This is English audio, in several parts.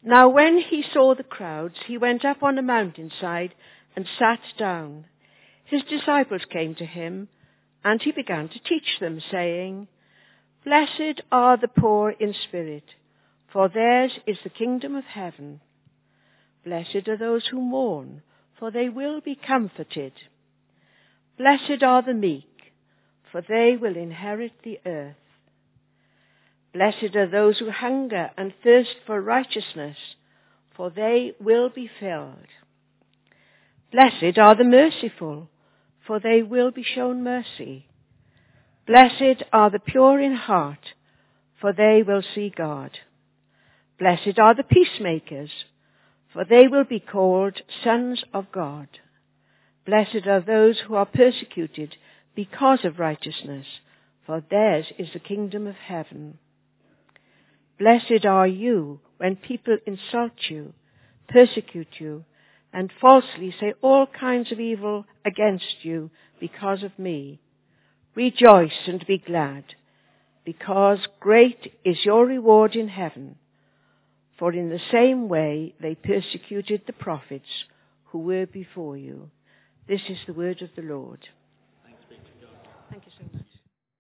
Now when he saw the crowds, he went up on a mountainside and sat down. His disciples came to him, and he began to teach them, saying, Blessed are the poor in spirit, for theirs is the kingdom of heaven. Blessed are those who mourn, for they will be comforted. Blessed are the meek, for they will inherit the earth. Blessed are those who hunger and thirst for righteousness, for they will be filled. Blessed are the merciful, for they will be shown mercy. Blessed are the pure in heart, for they will see God. Blessed are the peacemakers, for they will be called sons of God. Blessed are those who are persecuted because of righteousness, for theirs is the kingdom of heaven. Blessed are you when people insult you, persecute you, and falsely say all kinds of evil against you because of me. Rejoice and be glad, because great is your reward in heaven. For in the same way they persecuted the prophets who were before you. This is the word of the Lord. Thanks be to God. Thank you so much.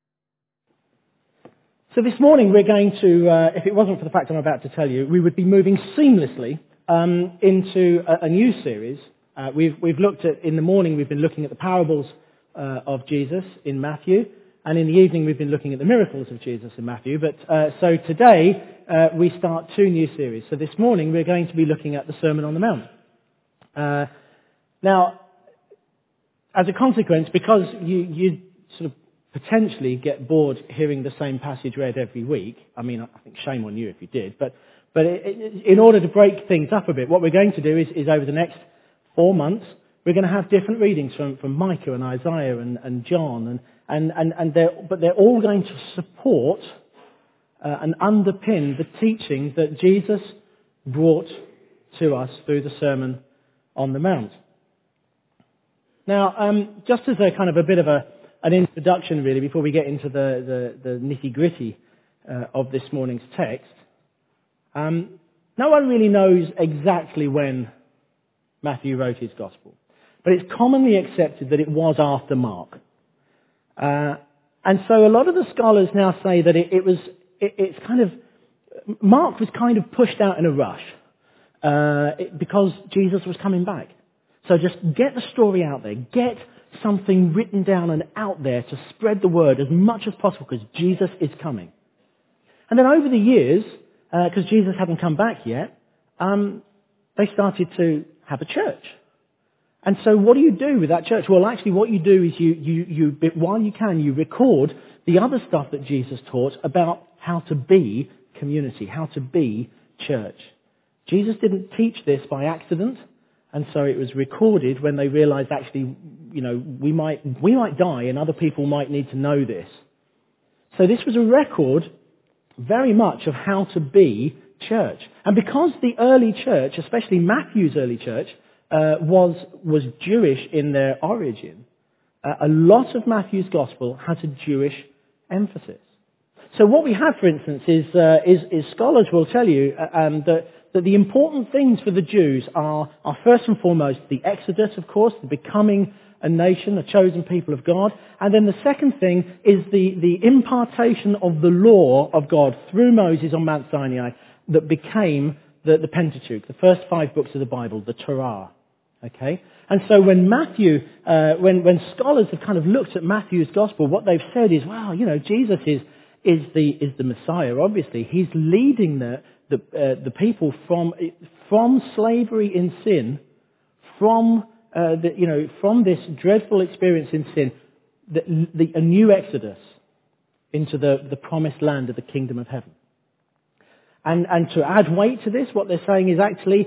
So this morning we're going to, if it wasn't for the fact I'm about to tell you, we would be moving seamlessly into a new series. We've looked at, in the morning we've been looking at the parables of Jesus in Matthew, and in the evening we've been looking at the miracles of Jesus in Matthew. But so today we start two new series. So this morning we're going to be looking at the Sermon on the Mount. Now, as a consequence, because you sort of potentially get bored hearing the same passage read every week, I mean, I think shame on you if you did, but in order to break things up a bit, what we're going to do is over the next 4 months, we're going to have different readings from Micah and Isaiah and John, but they're all going to support and underpin the teaching that Jesus brought to us through the Sermon on the Mount. Now, just as a kind of a bit of an introduction, really, before we get into the nitty-gritty of this morning's text, no one really knows exactly when Matthew wrote his Gospel, but it's commonly accepted that it was after Mark. And so a lot of the scholars now say that Mark was kind of pushed out in a rush because Jesus was coming back. So just get the story out there, get something written down and out there to spread the word as much as possible because Jesus is coming. And then over the years, because Jesus hadn't come back yet, they started to have a church. And so what do you do with that church? Well, actually what you do is you while you can, you record the other stuff that Jesus taught about how to be community, how to be church. Jesus didn't teach this by accident. And so it was recorded when they realized actually, we might die and other people might need to know this. So this was a record very much of how to be church. And because the early church, especially Matthew's early church, was Jewish in their origin, a lot of Matthew's gospel has a Jewish emphasis. So what we have, for instance, is scholars will tell you that the important things for the Jews are first and foremost the Exodus, of course, the becoming a nation, a chosen people of God. And then the second thing is the impartation of the law of God through Moses on Mount Sinai that became the Pentateuch, the first 5 books of the Bible, the Torah. Okay? And so when Matthew, when scholars have kind of looked at Matthew's gospel, what they've said is, well, Jesus is the Messiah, obviously. He's leading the people from slavery in sin, from this dreadful experience in sin, a new exodus into the promised land of the kingdom of heaven. And to add weight to this, what they're saying is actually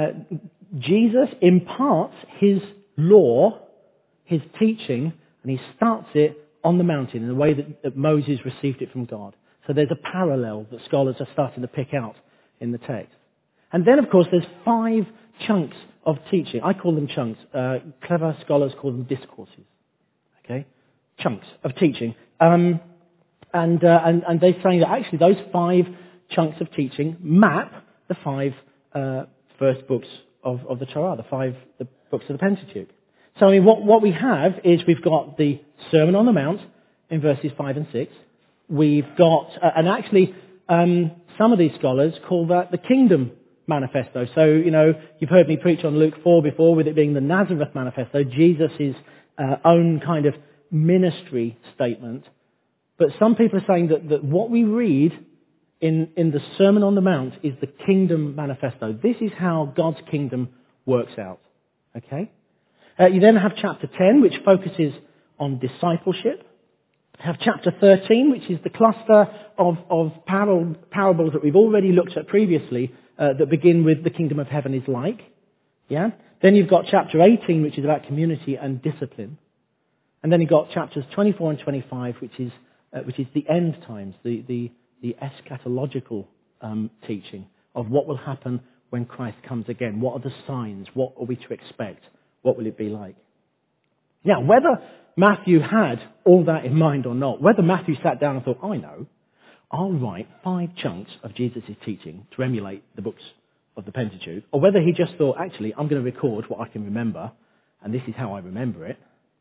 Jesus imparts his law, his teaching, and he starts it on the mountain in the way that Moses received it from God. So there's a parallel that scholars are starting to pick out in the text. And then, of course, there's 5 chunks of teaching. I call them chunks. Clever scholars call them discourses. Okay? Chunks of teaching. And they're saying that actually those 5 chunks of teaching map the 5 first books of the Torah, the books of the Pentateuch. So I mean, what we have is we've got the Sermon on the Mount in verses 5 and 6. We've got, and actually some of these scholars call that the Kingdom Manifesto. So, you've heard me preach on Luke 4 before, with it being the Nazareth Manifesto, Jesus' own kind of ministry statement. But some people are saying that what we read in the Sermon on the Mount is the Kingdom Manifesto. This is how God's kingdom works out. Okay? You then have chapter 10, which focuses on discipleship. You have chapter 13, which is the cluster of parables that we've already looked at previously, that begin with the kingdom of heaven is like. Yeah? Then you've got chapter 18, which is about community and discipline. And then you've got chapters 24 and 25, which is the end times, the eschatological teaching of what will happen when Christ comes again. What are the signs? What are we to expect? What will it be like? Now, whether Matthew had all that in mind or not, whether Matthew sat down and thought, I know, I'll write 5 chunks of Jesus' teaching to emulate the books of the Pentateuch, or whether he just thought, actually, I'm going to record what I can remember, and this is how I remember it.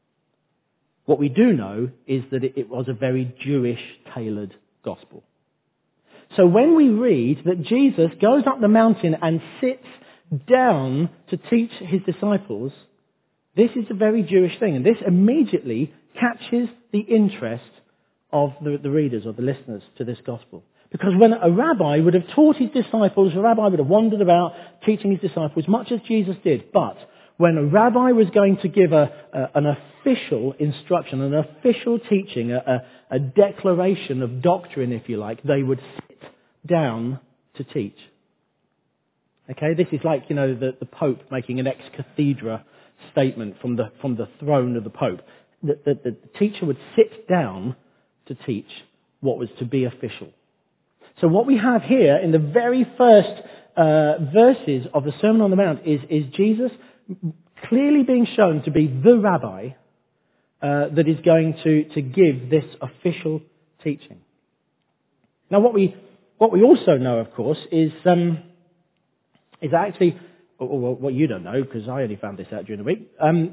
What we do know is that it was a very Jewish-tailored gospel. So when we read that Jesus goes up the mountain and sits down to teach his disciples, this is a very Jewish thing, and this immediately catches the interest of the readers or the listeners to this gospel. Because when a rabbi would have taught his disciples, a rabbi would have wandered about teaching his disciples, much as Jesus did. But when a rabbi was going to give an official instruction, an official teaching, a declaration of doctrine, if you like, they would sit down to teach. Okay, this is like, the Pope making an ex cathedra statement from the throne of the Pope. The teacher would sit down to teach what was to be official. So what we have here in the very first verses of the Sermon on the Mount is Jesus clearly being shown to be the rabbi that is going to give this official teaching. Now what we also know, of course, is actually, or what you don't know, because I only found this out during the week,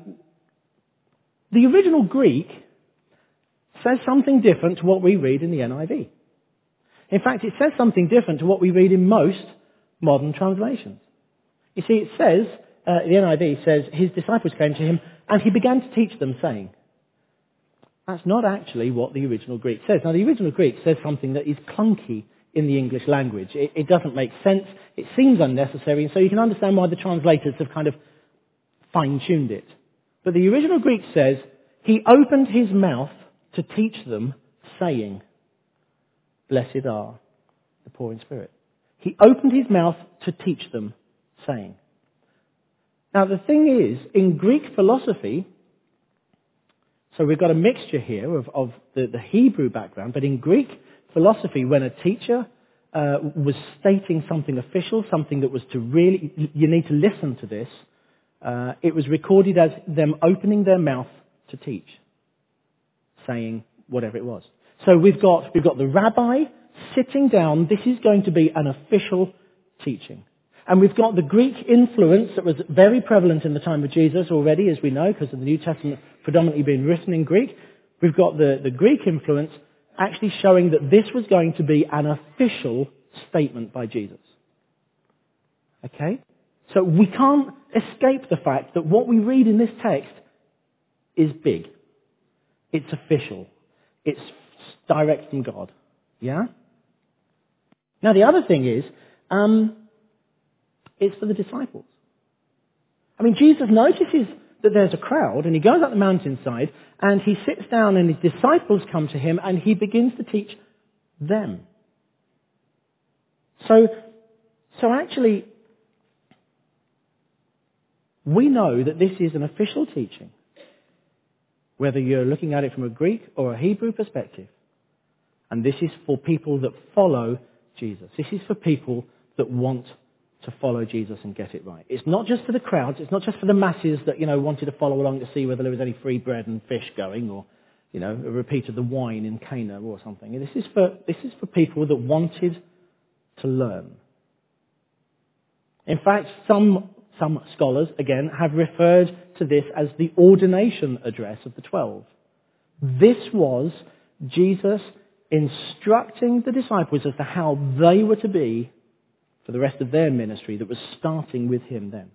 the original Greek says something different to what we read in the NIV. In fact, it says something different to what we read in most modern translations. You see, it says, the NIV says, his disciples came to him and he began to teach them, saying. That's not actually what the original Greek says. Now, the original Greek says something that is clunky in the English language. It doesn't make sense. It seems unnecessary, and so you can understand why the translators have kind of fine-tuned it. But the original Greek says, he opened his mouth to teach them, saying, blessed are the poor in spirit. He opened his mouth to teach them, saying. Now the thing is, in Greek philosophy, so we've got a mixture here of the Hebrew background, but in Greek philosophy, when a teacher was stating something official, something that was to really, you need to listen to this, it was recorded as them opening their mouth to teach, saying whatever it was. So we've got the rabbi sitting down. This is going to be an official teaching. And we've got the Greek influence that was very prevalent in the time of Jesus already, as we know, because of the New Testament predominantly being written in Greek. We've got the Greek influence actually showing that this was going to be an official statement by Jesus. Okay? So we can't escape the fact that what we read in this text is big. It's official. It's direct from God. Yeah? Now the other thing is, it's for the disciples. I mean, Jesus notices that there's a crowd and he goes up the mountainside and he sits down and his disciples come to him and he begins to teach them. So actually, we know that this is an official teaching, whether you're looking at it from a Greek or a Hebrew perspective. And this is for people that follow Jesus. This is for people that want to follow Jesus and get it right. It's not just for the crowds. It's not just for the masses that, wanted to follow along to see whether there was any free bread and fish going or, a repeat of the wine in Cana or something. This is for people that wanted to learn. In fact, some scholars, again, have referred to this as the ordination address of the 12. This was Jesus instructing the disciples as to how they were to be for the rest of their ministry that was starting with him then.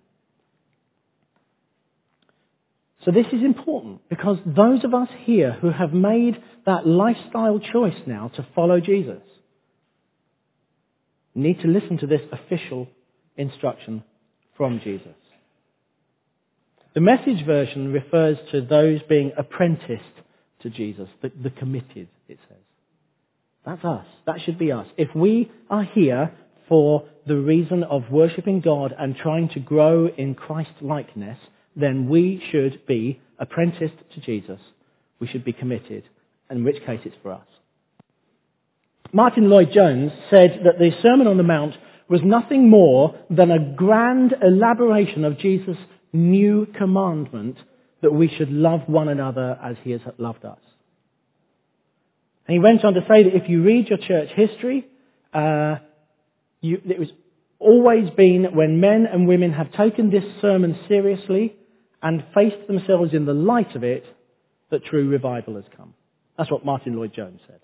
So this is important because those of us here who have made that lifestyle choice now to follow Jesus need to listen to this official instruction from Jesus. The Message version refers to those being apprenticed to Jesus, the committed, it says. That's us. That should be us. If we are here for the reason of worshipping God and trying to grow in Christ-likeness, then we should be apprenticed to Jesus. We should be committed, in which case it's for us. Martin Lloyd-Jones said that the Sermon on the Mount was nothing more than a grand elaboration of Jesus' new commandment that we should love one another as he has loved us. And he went on to say that if you read your church history, it was always been when men and women have taken this sermon seriously and faced themselves in the light of it that true revival has come. That's what Martin Lloyd-Jones said.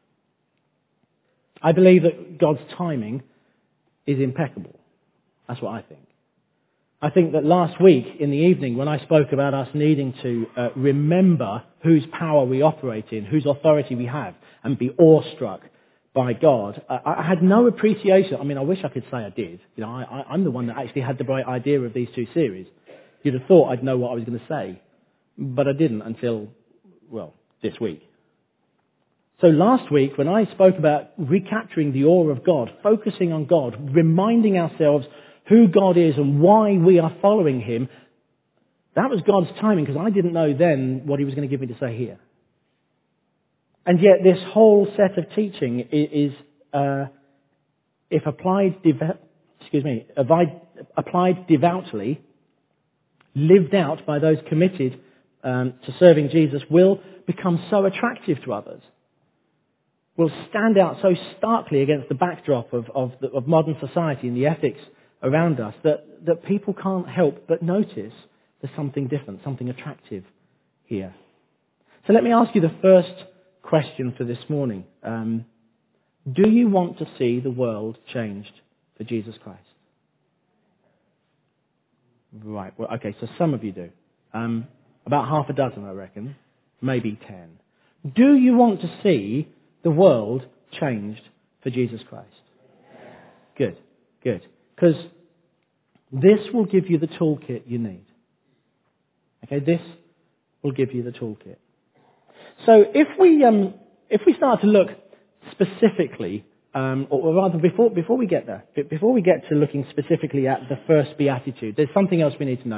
I believe that God's timing is impeccable. That's what I think. I think that last week in the evening when I spoke about us needing to remember whose power we operate in, whose authority we have, and be awestruck by God, I had no appreciation. I mean, I wish I could say I did. You know, I'm the one that actually had the bright idea of these two series. You'd have thought I'd know what I was going to say, but I didn't until, well, this week. So last week, when I spoke about recapturing the awe of God, focusing on God, reminding ourselves who God is and why we are following him, that was God's timing because I didn't know then what he was going to give me to say here. And yet this whole set of teaching is, if applied devoutly, lived out by those committed to serving Jesus, will become so attractive to others. Will stand out so starkly against the backdrop of modern society and the ethics around us that people can't help but notice there's something different, something attractive here. So let me ask you the first question for this morning. Do you want to see the world changed for Jesus Christ? Right, well, okay, so some of you do. About half a dozen, I reckon. Maybe 10. Do you want to see the world changed for Jesus Christ? Good. Because this will give you the toolkit you need. Okay, this will give you the toolkit. So if we start to look specifically, or rather before we get there, before we get to looking specifically at the first beatitude, there's something else we need to know.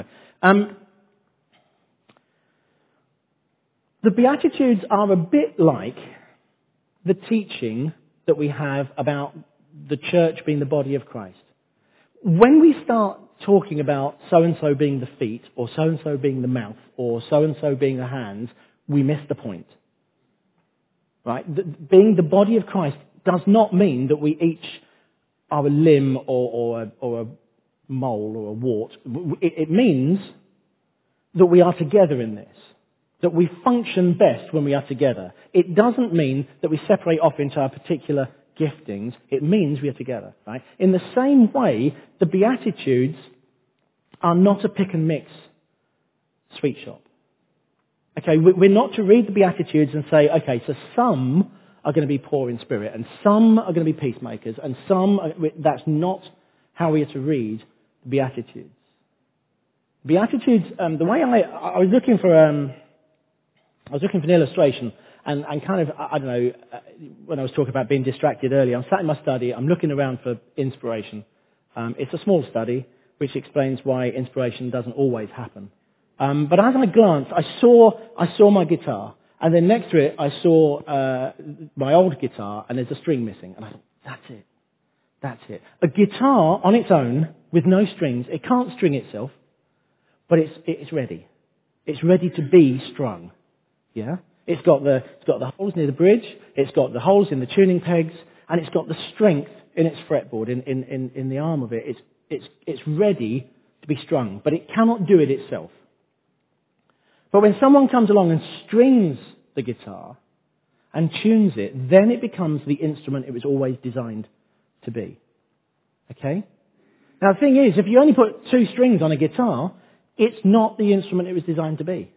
The Beatitudes are a bit like the teaching that we have about the church being the body of Christ. When we start talking about so-and-so being the feet, or so-and-so being the mouth, or so-and-so being the hands, we miss the point. Right? Being the body of Christ does not mean that we each are a limb or a mole or a wart. It means that we are together in this. That we function best when we are together. It doesn't mean that we separate off into our particular giftings. It means we are together, right? In the same way, the Beatitudes are not a pick and mix sweet shop. Okay, we're not to read the Beatitudes and say, okay, so some are going to be poor in spirit and some are going to be peacemakers and that's not how we are to read the Beatitudes. Beatitudes, the way I was looking for an illustration and kind of, I don't know, when I was talking about being distracted earlier, I'm sat in my study, I'm looking around for inspiration. It's a small study which explains why inspiration doesn't always happen. But as I glanced, I saw my guitar, and then next to it I saw my old guitar, and there's a string missing. And I thought, that's it. A guitar on its own, with no strings, it can't string itself, but it's ready. It's ready to be strung. Yeah? It's got the holes near the bridge, it's got the holes in the tuning pegs, and it's got the strength in its fretboard, in the arm of it. It's ready to be strung, but it cannot do it itself. But when someone comes along and strings the guitar and tunes it, then it becomes the instrument it was always designed to be. Okay? Now the thing is, if you only put 2 strings on a guitar, it's not the instrument it was designed to be.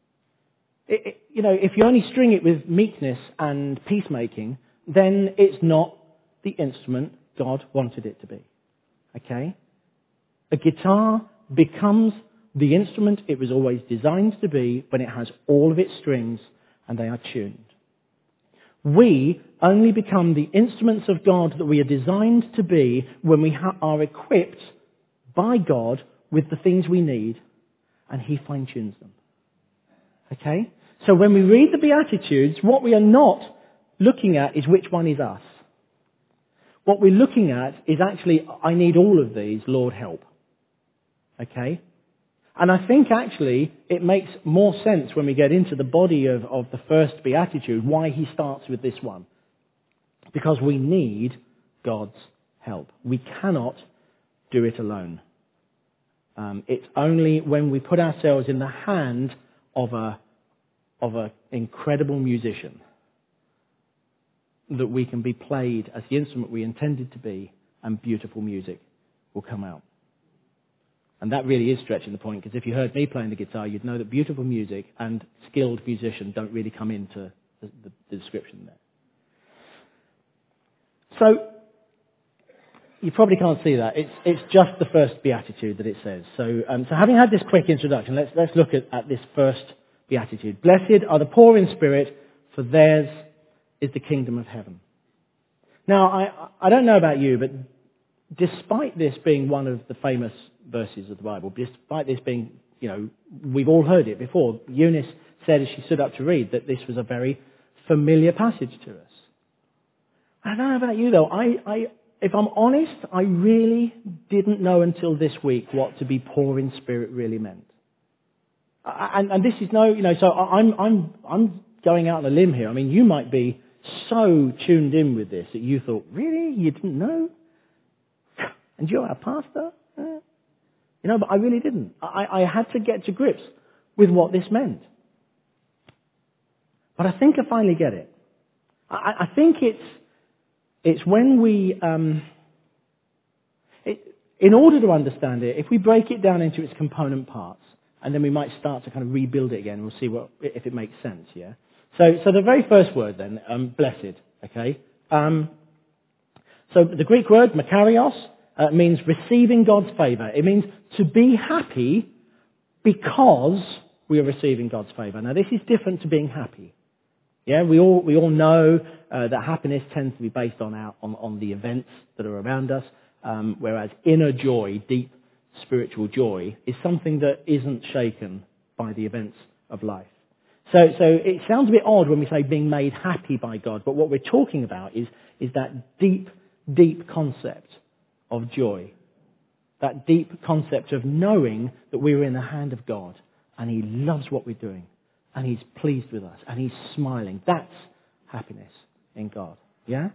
If you only string it with meekness and peacemaking, then it's not the instrument God wanted it to be. Okay? A guitar becomes the instrument it was always designed to be when it has all of its strings and they are tuned. We only become the instruments of God that we are designed to be when we are equipped by God with the things we need and He fine-tunes them. Okay? So when we read the Beatitudes, what we are not looking at is which one is us. What we're looking at is actually, I need all of these, Lord help. Okay? And I think actually it makes more sense when we get into the body of the first Beatitude why he starts with this one. Because we need God's help. We cannot do it alone. It's only when we put ourselves in the hand of an incredible musician that we can be played as the instrument we intended to be, and beautiful music will come out. And that really is stretching the point, because if you heard me playing the guitar, you'd know that beautiful music and skilled musician don't really come into the description there. So, you probably can't see that. It's just the first beatitude that it says. So having had this quick introduction, let's look at this first beatitude. Blessed are the poor in spirit, for theirs is the kingdom of heaven. Now, I don't know about you, but despite this being one of the famous verses of the Bible, despite this being, we've all heard it before. Eunice said as she stood up to read that this was a very familiar passage to us. I don't know about you though. If I'm honest, I really didn't know until this week what to be poor in spirit really meant. And this is so I'm going out on a limb here. I mean, you might be so tuned in with this that you thought, really? You didn't know? And you're our pastor? But I really didn't. I had to get to grips with what this meant. But I think I finally get it. I think it's when we, in order to understand it, if we break it down into its component parts, and then we might start to kind of rebuild it again, we'll see if it makes sense, yeah? So the very first word then, blessed, okay? So the Greek word, makarios, means receiving God's favour. It means to be happy because we are receiving God's favour. Now this is different to being happy. Yeah, we all know that happiness tends to be based on the events that are around us, whereas inner joy, deep spiritual joy, is something that isn't shaken by the events of life. So it sounds a bit odd when we say being made happy by God, but what we're talking about is that deep, deep concept of joy. That deep concept of knowing that we're in the hand of God and He loves what we're doing and He's pleased with us and He's smiling. That's happiness in God. Yeah?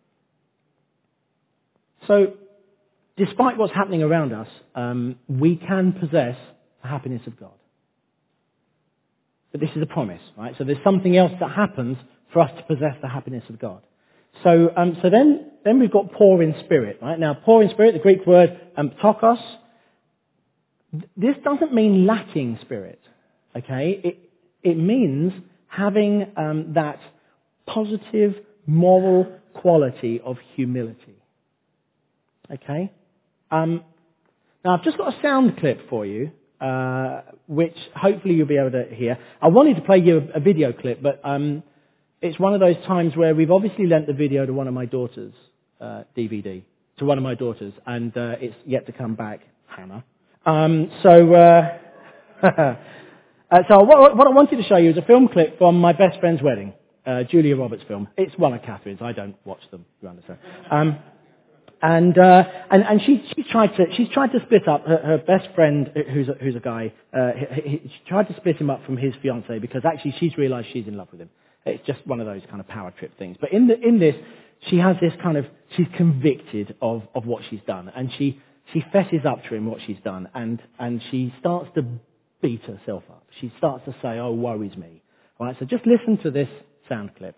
So, despite what's happening around us, we can possess the happiness of God. But this is a promise, right? So there's something else that happens for us to possess the happiness of God. So then we've got poor in spirit, right? Now, poor in spirit, the Greek word ptokos, this doesn't mean lacking spirit, okay? It means having that positive moral quality of humility, okay? Now, I've just got a sound clip for you, which hopefully you'll be able to hear. I wanted to play you a video clip, but it's one of those times where we've obviously lent the video to one of my daughters, DVD, to one of my daughters, and it's yet to come back, Hannah. So what I wanted to show you is a film clip from my best friend's wedding, Julia Roberts' film. It's one of Catherine's. I don't watch them, you understand. And she's tried to split up her best friend, who's a guy. She tried to split him up from his fiancée because actually she's realised she's in love with him, It's just one of those kind of power trip things. But in this, she has this kind of, she's convicted of what she's done. And she fesses up to him what she's done. And she starts to beat herself up. She starts to say, oh, woe is me. All right, so just listen to this sound clip.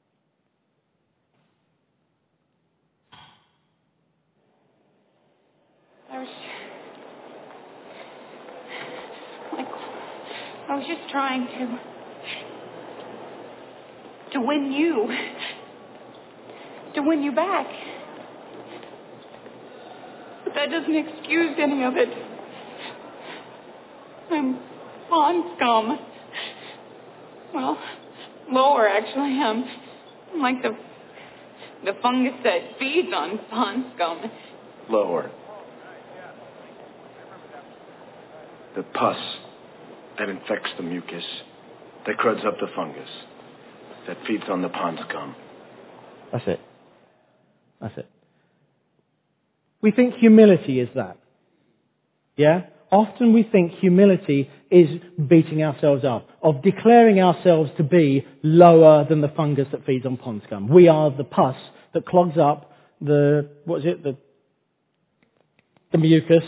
I was just trying to win you back. But that doesn't excuse any of it. I'm pond scum. Well, lower actually. I'm like the fungus that feeds on pond scum. Lower. The pus that infects the mucus, that cruds up the fungus, that feeds on the pond scum. That's it. That's it. We think humility is that. Yeah? Often we think humility is beating ourselves up, of declaring ourselves to be lower than the fungus that feeds on pond scum. We are the pus that clogs up the mucus,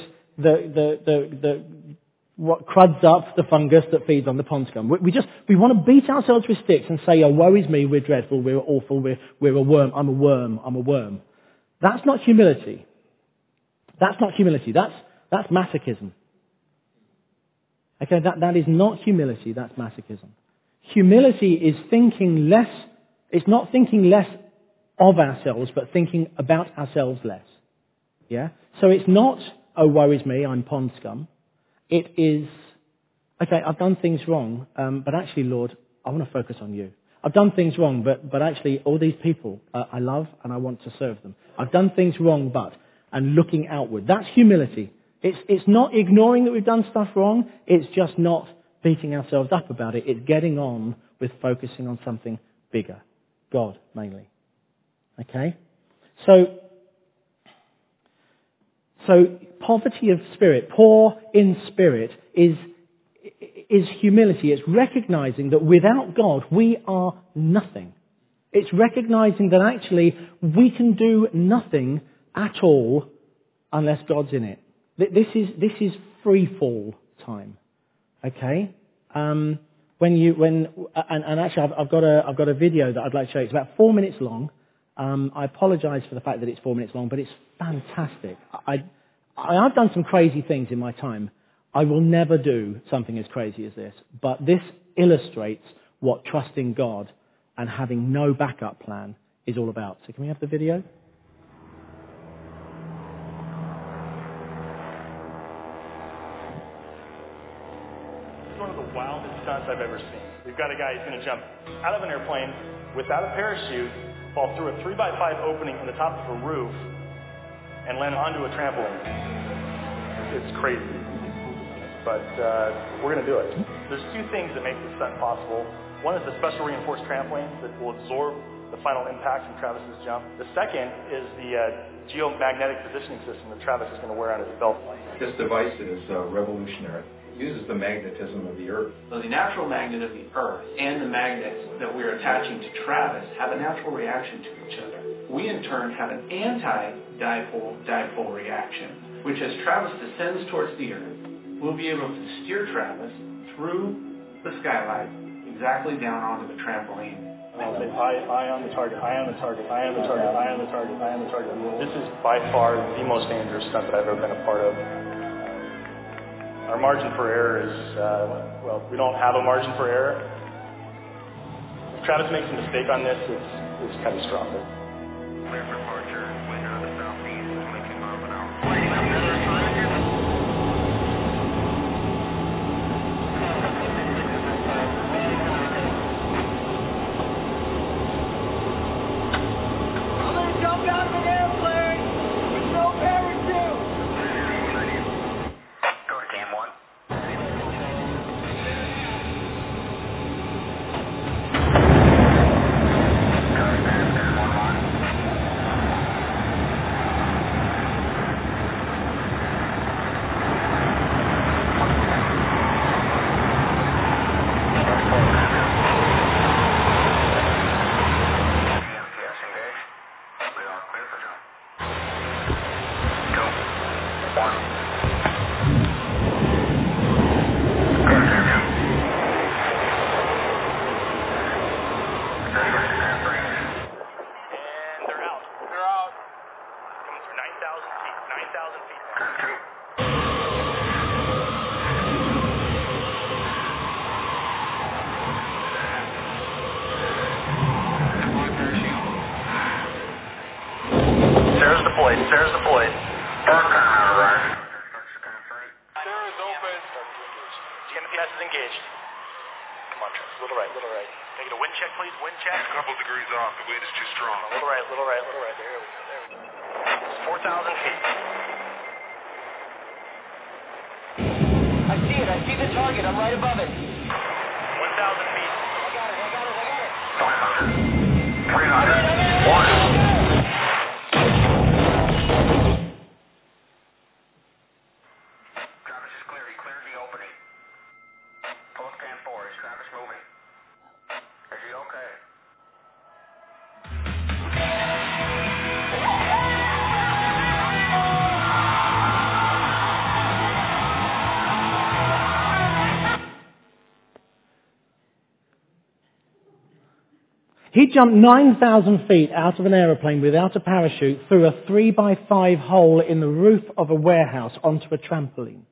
what cruds up the fungus that feeds on the pond scum. We want to beat ourselves with sticks and say, oh, woe is me, we're dreadful, we're awful, we're a worm, I'm a worm. That's not humility. That's not humility. That's masochism. Okay, that is not humility, that's masochism. Humility is thinking less, it's not thinking less of ourselves, but thinking about ourselves less. Yeah? So it's not, oh, woe is me, I'm pond scum. It is, okay, I've done things wrong, but actually, Lord, I want to focus on you. I've done things wrong, but actually, all these people I love and I want to serve them. I've done things wrong, and looking outward. That's humility. It's not ignoring that we've done stuff wrong. It's just not beating ourselves up about it. It's getting on with focusing on something bigger. God, mainly. Okay? So poverty of spirit, poor in spirit, is humility. It's recognizing that without God, we are nothing. It's recognizing that actually we can do nothing at all unless God's in it. This is free fall time. Okay? And actually I've got a video that I'd like to show you. It's about 4 minutes long. I apologize for the fact that it's 4 minutes long, but it's fantastic. I've done some crazy things in my time. I will never do something as crazy as this. But this illustrates what trusting God and having no backup plan is all about. So can we have the video? It's one of the wildest stunts I've ever seen. We've got a guy who's going to jump out of an airplane without a parachute, fall through a 3x5 opening in the top of a roof, and land onto a trampoline. It's crazy. But we're going to do it. There's two things that make this stunt possible. One is the special reinforced trampoline that will absorb the final impact from Travis's jump. The second is the geomagnetic positioning system that Travis is going to wear on his belt. This device is revolutionary. It uses the magnetism of the Earth. So the natural magnet of the Earth and the magnets that we're attaching to Travis have a natural reaction to each other. We in turn have an anti-dipole-dipole reaction, which as Travis descends towards the Earth, we'll be able to steer Travis through the skylight exactly down onto the trampoline. I'll say, eye on the target, eye on the target, eye on the target, eye on the target, eye on the target. This is by far the most dangerous stunt that I've ever been a part of. Our margin for error is, we don't have a margin for error. If Travis makes a mistake on this, it's catastrophic. Clear for departure, wind out of the southeast, 22 miles an hour. And they're out. They're out. Coming through 9,000 feet. 9,000 feet. Sarah's deployed. Sarah's deployed. Sarah's open. TMPS is engaged. Come on, Travis. Little right, little right. Can I get a wind check, please? Wind check. A couple degrees off. The wind is too strong. Little right, little right, little right. There we go. There we go. 4,000 feet. I see it. I see the target. I'm right above it. 1,000 feet. I got it. 300. 1. Travis is clear. He cleared the opening. Post Cam 4. Is Travis moving? Is he okay? He jumped 9,000 feet out of an aeroplane without a parachute through a 3x5 hole in the roof of a warehouse onto a trampoline.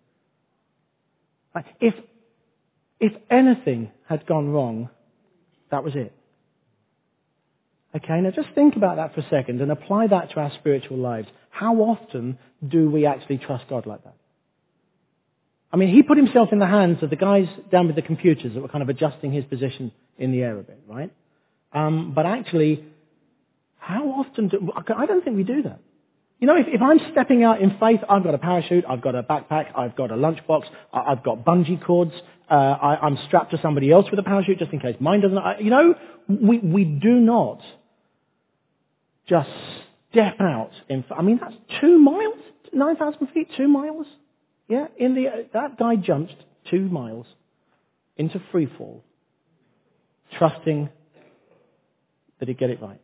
If anything had gone wrong, that was it. Okay, now just think about that for a second and apply that to our spiritual lives. How often do we actually trust God like that? I mean, he put himself in the hands of the guys down with the computers that were kind of adjusting his position in the air a bit, right? But actually, how often I don't think we do that. You know, if I'm stepping out in faith, I've got a parachute, I've got a backpack, I've got a lunchbox, I've got bungee cords, I'm strapped to somebody else with a parachute just in case mine doesn't. We do not just step out in. I mean, that's 2 miles, 9,000 feet, 2 miles. Yeah, that guy jumped 2 miles into free fall, trusting that he'd get it right.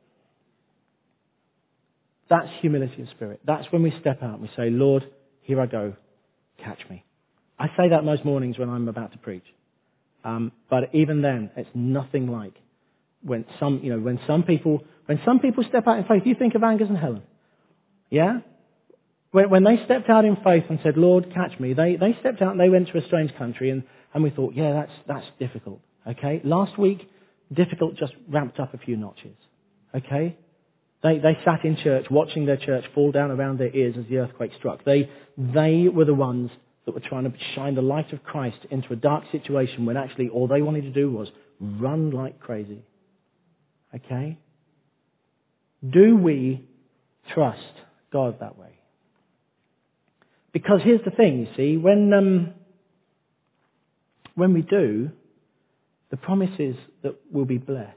That's humility of spirit. That's when we step out and we say, Lord, here I go, catch me. I say that most mornings when I'm about to preach. But even then, it's nothing like when some people step out in faith. You think of Angus and Helen. Yeah? When they stepped out in faith and said, Lord, catch me, they stepped out and they went to a strange country and we thought, yeah, that's difficult. Okay? Last week, difficult just ramped up a few notches. Okay? They sat in church watching their church fall down around their ears as the earthquake struck. They were the ones that were trying to shine the light of Christ into a dark situation when actually all they wanted to do was run like crazy. Okay? Do we trust God that way? Because here's the thing, you see, when we do, the promise is that we'll be blessed.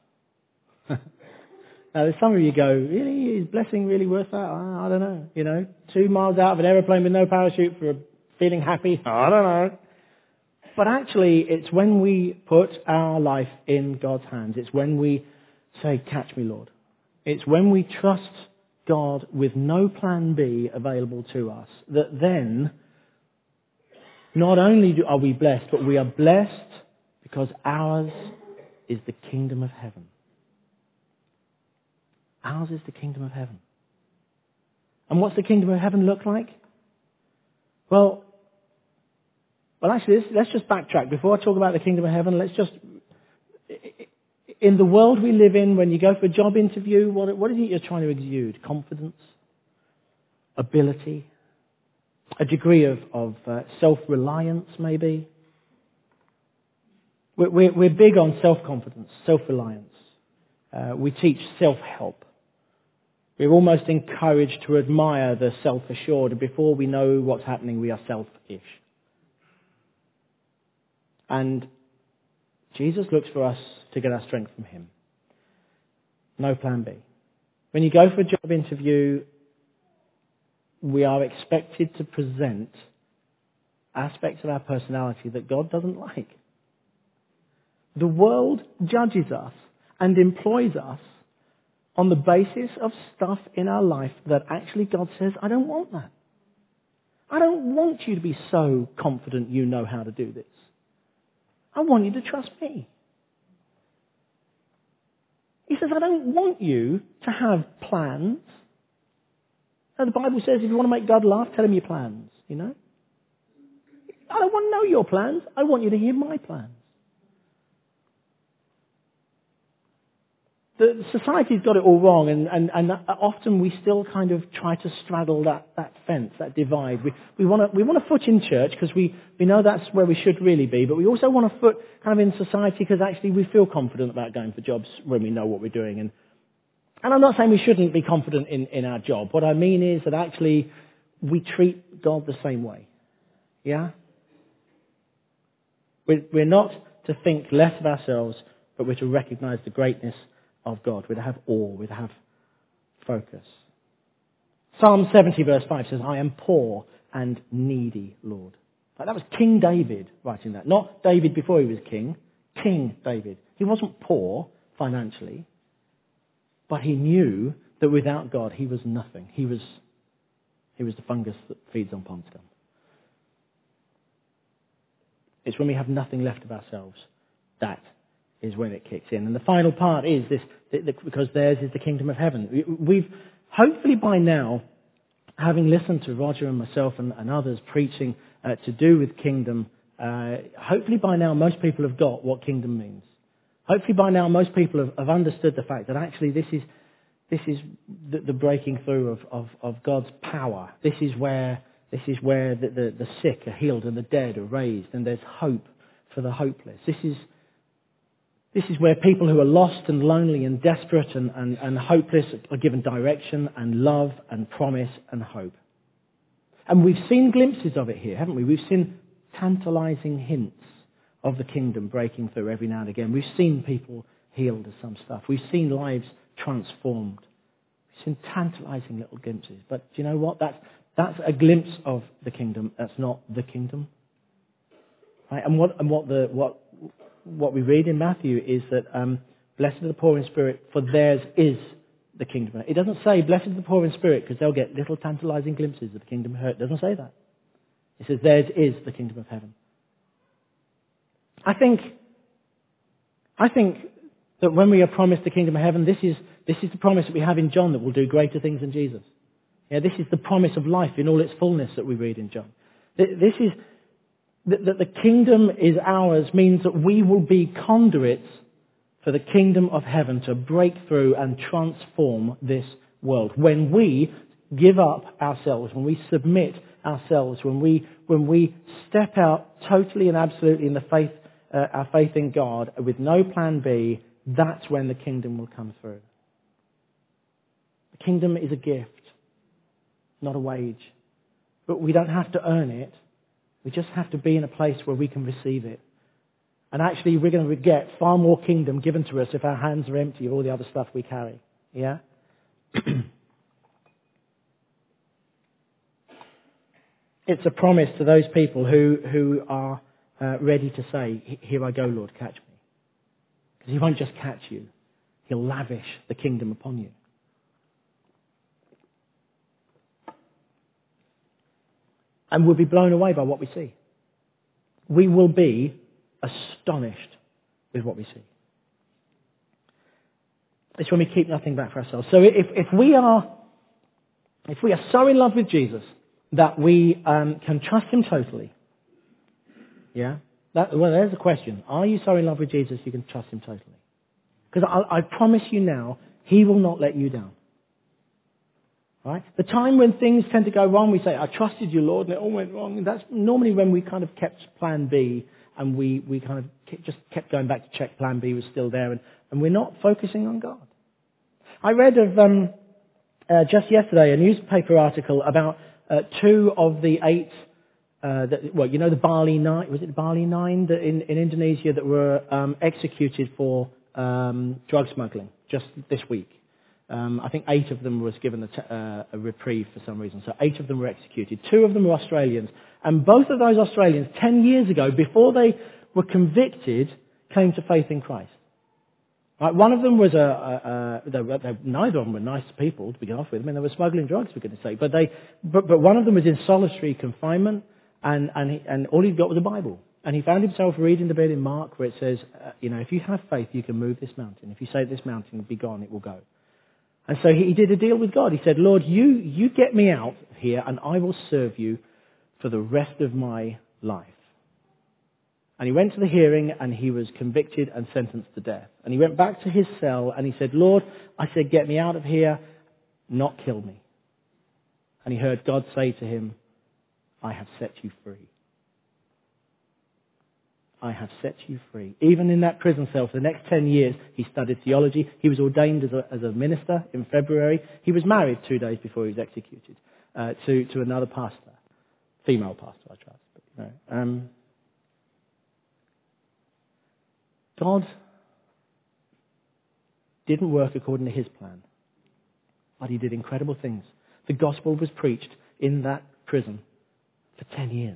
Now, there's some of you go, really? Is blessing really worth that? I don't know. 2 miles out of an aeroplane with no parachute for feeling happy? I don't know. But actually, it's when we put our life in God's hands. It's when we say, catch me, Lord. It's when we trust God with no plan B available to us that then not only are we blessed, but we are blessed because ours is the kingdom of heaven. Ours is the kingdom of heaven. And what's the kingdom of heaven look like? Well, actually, let's just backtrack. Before I talk about the kingdom of heaven, in the world we live in, when you go for a job interview, what is it you're trying to exude? Confidence? Ability? A degree of self-reliance, maybe? We're big on self-confidence, self-reliance. We teach self-help. We're almost encouraged to admire the self-assured. Before we know what's happening, we are selfish. And Jesus looks for us to get our strength from Him. No plan B. When you go for a job interview, we are expected to present aspects of our personality that God doesn't like. The world judges us and employs us on the basis of stuff in our life that actually God says, I don't want that. I don't want you to be so confident you know how to do this. I want you to trust me. He says, I don't want you to have plans. Now, the Bible says if you want to make God laugh, tell him your plans, you know. I don't want to know your plans. I want you to hear my plans. The society's got it all wrong, and often we still kind of try to straddle that fence, that divide. We want a foot in church because we know that's where we should really be, but we also want a foot kind of in society because actually we feel confident about going for jobs when we know what we're doing. And I'm not saying we shouldn't be confident in our job. What I mean is that actually we treat God the same way. Yeah? We're not to think less of ourselves, but we're to recognize the greatness of God. We're to have awe. We're to have focus. Psalm 70 verse 5 says, I am poor and needy, Lord. That was King David writing that. Not David before he was king. King David. He wasn't poor financially, but he knew that without God he was nothing. He was the fungus that feeds on pond scum. It's when we have nothing left of ourselves that is when it kicks in. And the final part is this, because theirs is the kingdom of heaven. We've hopefully by now, having listened to Roger and myself and others preaching to do with kingdom, hopefully by now most people have got what kingdom means. Hopefully by now most people have understood the fact that actually this is the breaking through of God's power. This is where the sick are healed and the dead are raised, and there's hope for the hopeless. This is where people who are lost and lonely and desperate and hopeless are given direction and love and promise and hope. And we've seen glimpses of it here, haven't we? We've seen tantalizing hints of the kingdom breaking through every now and again. We've seen people healed of some stuff. We've seen lives transformed. We've seen tantalizing little glimpses. But do you know what? That's a glimpse of the kingdom. That's not the kingdom. Right? And what we read in Matthew is that blessed are the poor in spirit, for theirs is the kingdom. It doesn't say blessed are the poor in spirit because they'll get little tantalizing glimpses of the kingdom of heaven. It doesn't say that. It says theirs is the kingdom of heaven. I think that when we are promised the kingdom of heaven, this is the promise that we have in John, that we'll do greater things than Jesus. Yeah, this is the promise of life in all its fullness that we read in John. This is that the kingdom is ours means that we will be conduits for the kingdom of heaven to break through and transform this world. When we give up ourselves, when we submit ourselves, when we step out totally and absolutely in the faith, our faith in God with no plan B, that's when the kingdom will come through. The kingdom is a gift, not a wage. But we don't have to earn it. We just have to be in a place where we can receive it. And actually, we're going to get far more kingdom given to us if our hands are empty of all the other stuff we carry. Yeah? It's a promise to those people who are ready to say, here I go, Lord, catch me. Because he won't just catch you. He'll lavish the kingdom upon you. And we'll be blown away by what we see. We will be astonished with what we see. It's when we keep nothing back for ourselves. So if we are so in love with Jesus that we can trust him totally, yeah? There's a question. Are you so in love with Jesus you can trust him totally? Because I promise you now, he will not let you down. Right? The time when things tend to go wrong, we say, I trusted you, Lord, and it all went wrong. And that's normally when we kind of kept plan B and we kind of just kept going back to check plan B was still there and we're not focusing on God. I read of, just yesterday, a newspaper article about 2 of the 8, the Bali 9, was it Bali 9 in Indonesia that were executed for drug smuggling just this week. I think 8 of them was given a reprieve for some reason. So 8 of them were executed. 2 of them were Australians. And both of those Australians, 10 years ago, before they were convicted, came to faith in Christ. Right, one of them was neither of them were nice people to begin off with. I mean, they were smuggling drugs, for goodness sake. But one of them was in solitary confinement, and all he'd got was a Bible. And he found himself reading the bit in Mark where it says, if you have faith, you can move this mountain. If you say this mountain, be gone, it will go. And so he did a deal with God. He said, Lord, you get me out here, and I will serve you for the rest of my life. And he went to the hearing, and he was convicted and sentenced to death. And he went back to his cell, and he said, Lord, I said, get me out of here, not kill me. And he heard God say to him, I have set you free. I have set you free. Even in that prison cell for the next 10 years, he studied theology. He was ordained as a minister in February. He was married 2 days before he was executed to another pastor. Female pastor, I trust. But, God didn't work according to his plan, but he did incredible things. The gospel was preached in that prison for 10 years.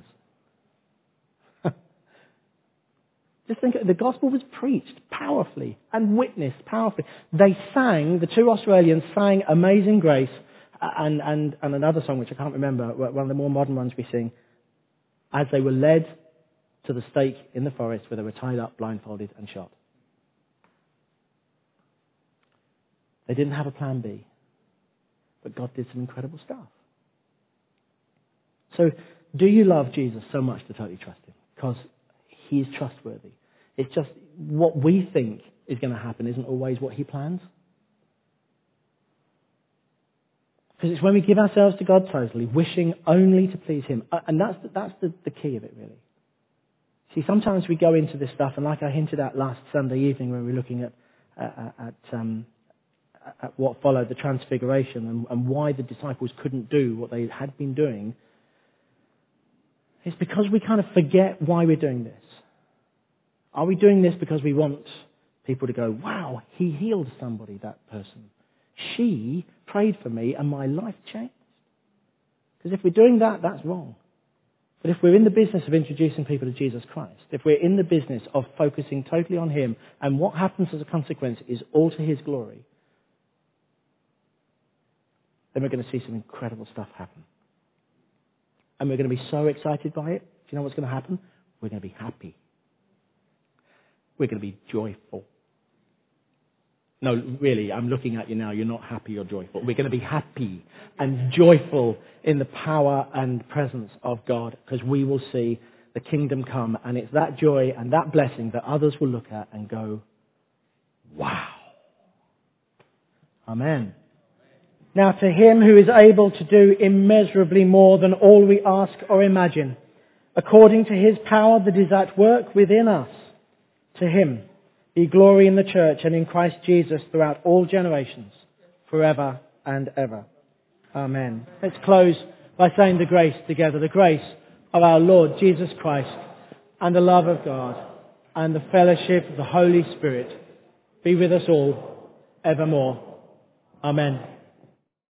Just think, the gospel was preached powerfully and witnessed powerfully. They sang, the two Australians sang Amazing Grace and another song which I can't remember, one of the more modern ones we sing, as they were led to the stake in the forest where they were tied up, blindfolded and shot. They didn't have a plan B, but God did some incredible stuff. So, do you love Jesus so much to totally trust him? Because he is trustworthy. It's just what we think is going to happen isn't always what he plans. Because it's when we give ourselves to God totally, wishing only to please him. And that's the key of it, really. See, sometimes we go into this stuff, and like I hinted at last Sunday evening when we were looking at what followed the Transfiguration and why the disciples couldn't do what they had been doing, it's because we kind of forget why we're doing this. Are we doing this because we want people to go, wow, he healed somebody, that person. She prayed for me and my life changed? Because if we're doing that, that's wrong. But if we're in the business of introducing people to Jesus Christ, if we're in the business of focusing totally on him, and what happens as a consequence is all to his glory, then we're going to see some incredible stuff happen. And we're going to be so excited by it. Do you know what's going to happen? We're going to be happy. We're going to be joyful. No, really, I'm looking at you now. You're not happy or joyful. We're going to be happy and joyful in the power and presence of God, because we will see the kingdom come. And it's that joy and that blessing that others will look at and go, wow. Amen. Now to him who is able to do immeasurably more than all we ask or imagine, according to his power that is at work within us, to him be glory in the church and in Christ Jesus throughout all generations, forever and ever. Amen. Let's close by saying the grace together. The grace of our Lord Jesus Christ and the love of God and the fellowship of the Holy Spirit be with us all evermore. Amen.